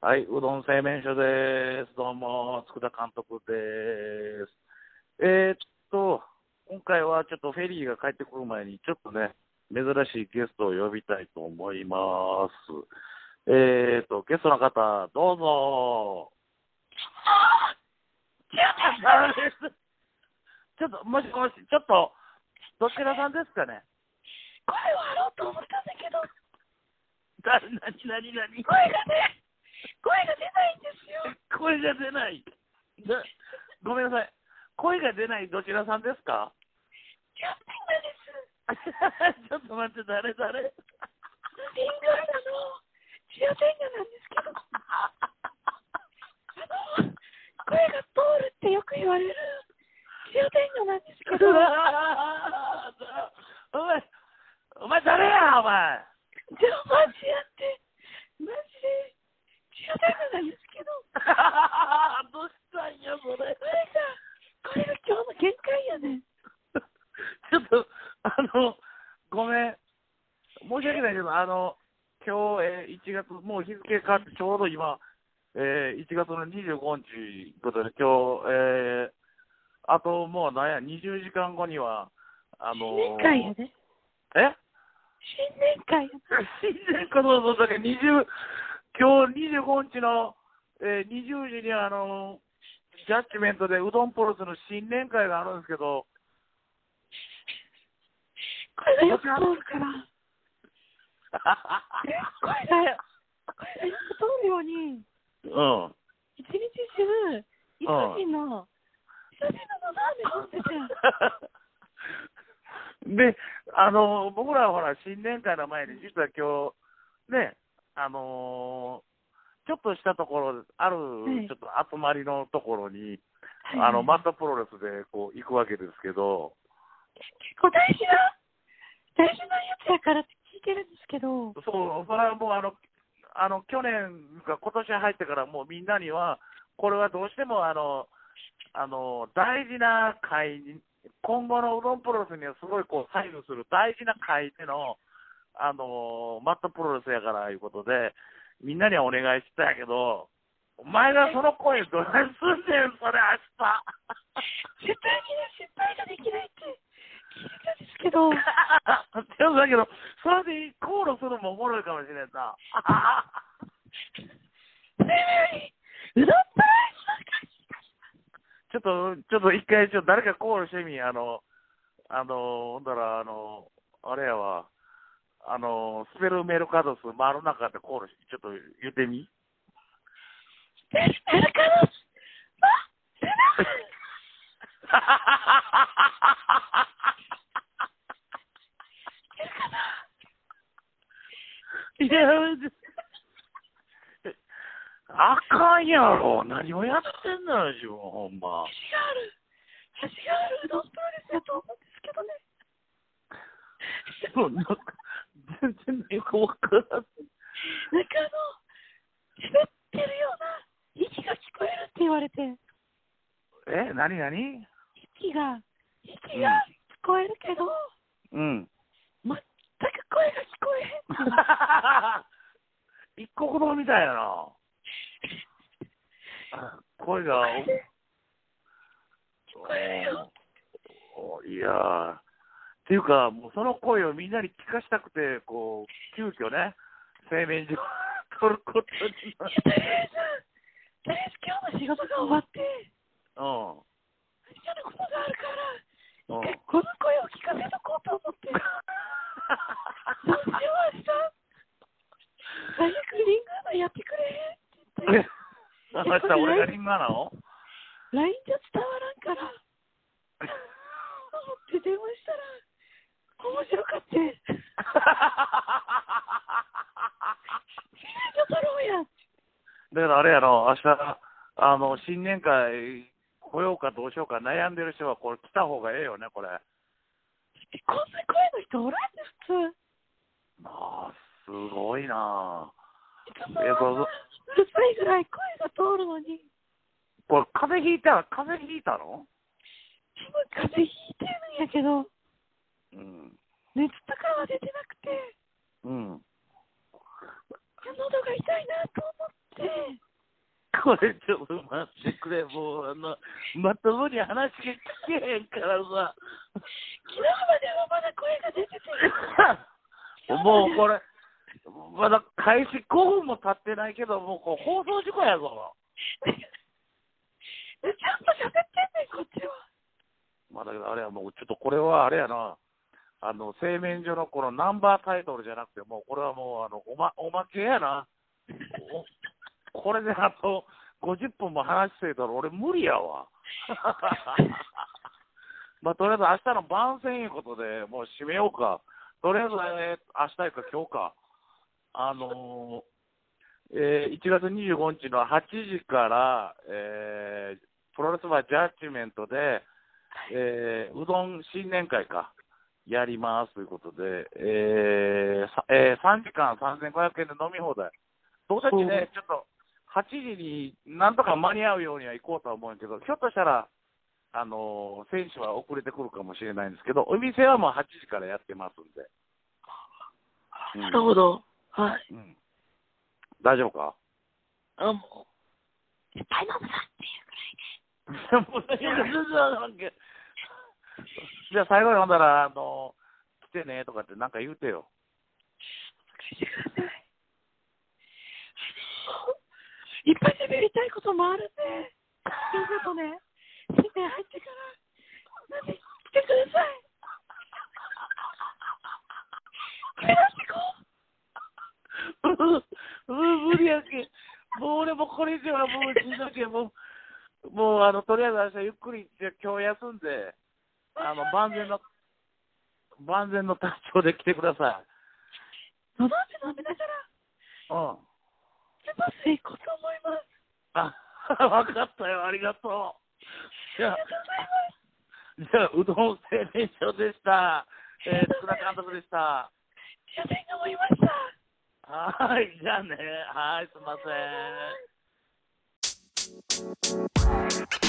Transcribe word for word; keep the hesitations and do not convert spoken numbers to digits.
はい、うどん製麺所です。どうも、佃監督です。えー、っと、今回はちょっとフェリーが帰ってくる前に、ちょっとね、珍しいゲストを呼びたいと思います。えー、っと、ゲストの方、どうぞ。ちょっと、もしもし、ちょっと、どちらさんですかね。 声を張ろうと思ったんだけど、 だ、なになになに声がね、声が出ないんですよ。 声が出ない。なごめんなさい。声が出ないどちらさんですか？ ジャテンガです。 ちょっと待って、誰誰リンガーナのジャテンガなんですけど、あの、声が通るってよく言われるジャテンガなんですけど、 お前、お前誰や、お前。 じゃあマジやって、マジでジャテンガなんですけど、 どうしたんや、それ。 これが、これが今日の限界やねん。 ちょっと、あの、ごめん。申し訳ないけど、あの、今日、えー、いちがつ、もう日付変わってちょうど今、えー、いちがつのにじゅうごにちということで、今日、えー、あともうなんや、にじゅうじかんごには、あのー、 新年会やで。 え新年会やで。 新年会のだけにじゅう、今日にじゅうごにちの、えー、にじゅうじにあのー、ジャッジメントでうどんポロスの新年会があるんですけど、 これがよく通るから。え、これがよ、これがよく通るように、 うん。 一日中、イソジンの、イソジンのラーメン飲んでで、 て。 あのー、僕らはほら、新年会の前に、実は今日、ね、あのー、ちょっとしたところ、ある、ちょっと集まりのところに、はい、あの、マットプロレスでこう行くわけですけど、 結構大事な、大事なやつやからって聞いてるんですけど、 そう、それはもうあの、あの、去年が今年入ってからもうみんなには、これはどうしてもあの、あの、大事な会に、今後のうどんプロレスにはすごいこう左右する大事な会での、あの、マットプロレスやからいうことで、みんなにはお願いしたんやけど、お前がその声どないすんねん、それ明日。 絶対にね、失敗ができないって聞いてたんですけど。 でもだけど、それでコールするのもおもろいかもしれんな。 それより、うどんプロレスちょっと、ちょっと一回、ちょっと誰かコールしてみ、あの、あの、ほんだら、あの、あれやわ、あの、スペルメルカドス、回る中でコールし、ちょっと言ってみ。 スペルメルカドス、ま、せな。 いや、あかんやろ。何をやってんのよ、自分、ほんま。 橋がある。橋があるうどんプロレスだと思うんですけどね。 でも、なんか、全然よくわからん。 なんかあの、滑ってるような息が聞こえるって言われて。 え、なになに？ 息が、息が聞こえるけど、 うん。 全く声が聞こえへん。 一国道みたいやな。声が。 聞こえるよ。 いやー。っていうか、もうその声をみんなに聞かしたくて、こう、急遽ね、製麺所を取ることになって。 とりあえず、とりあえず今日の仕事が終わって、 うん。 何かのことがあるから、一回この声を聞かせとこうと思って。どうしよう、明日。最悪リンガーナやってくれへんって言って。 明日俺がリンガーナをライン じゃ伝わらんから。思って電話したら、面白かって。取ろうや。 だからあれやろ、明日、あの、新年会来ようかどうしようか悩んでる人は、これ来た方がええよね、これ。 こんな声の人おらんね、普通。 ああ、すごいなぁ。えっと、うるさいぐらい声が通るのに。 これ、風邪ひいた、風邪ひいたの？ 多分風邪ひいてるんやけど、 うん。 熱とかは出てなくて、 うん。 喉が痛いなと思って。 て。 これちょっと待ってくれ、もう、あの、まともに話が聞けへんからさ。 昨日まではまだ声が出てて。 もうこれ、まだ開始ごふんも経ってないけど、もうこう放送事故やぞ。 ちゃんと喋ってんねん、こっちは。 まあだけどあれはもう、ちょっとこれはあれやな。あの、製麺所のこのナンバータイトルじゃなくて、もうこれはもう、あの、おま、おまけやな。これであとごじゅっぷんも話してたら俺無理やわ。まあとりあえず明日の番宣いうことでもう締めようか。とりあえず、えー、明日いうか今日か。あのーえー、いちがつにじゅうごにちのはちじから、えー、プロレスバージャッジメントで、えー、うどん新年会か。やりますということで、えーさえー、さんじかんさんぜんごひゃくえんで飲み放題。僕たちね、ちょっとはちじになんとか間に合うようには行こうとは思うんやけど、ひょっとしたら、あのー、選手は遅れてくるかもしれないんですけど、お店はもうはちじからやってますんで。 うん、なるほど。はい。 うん、大丈夫か？ あ、もう、絶対飲むなっていうぐらいね。 じゃあ最後に飲んだら、あのー、来てねとかってなんか言うてよ。 来てください。いっぱい喋りたいこともあるんで、ちょっとね、新年入ってから、なんで来てください。決め出してこう。無理やけ。もう俺もこれ以上はもうしんどいけど、もう、もうあの、とりあえず明日ゆっくり、じゃ今日休んで、あの、万全の、万全の体調で来てください。飲んで飲みながら。うん。 スパス行こうと思います。 あ、わかったよ、ありがとう。じゃあ、じゃあ、うどん製麺所でした。えー、福田監督でした。 社員が思いました。 はい、じゃあね。はい、すいません。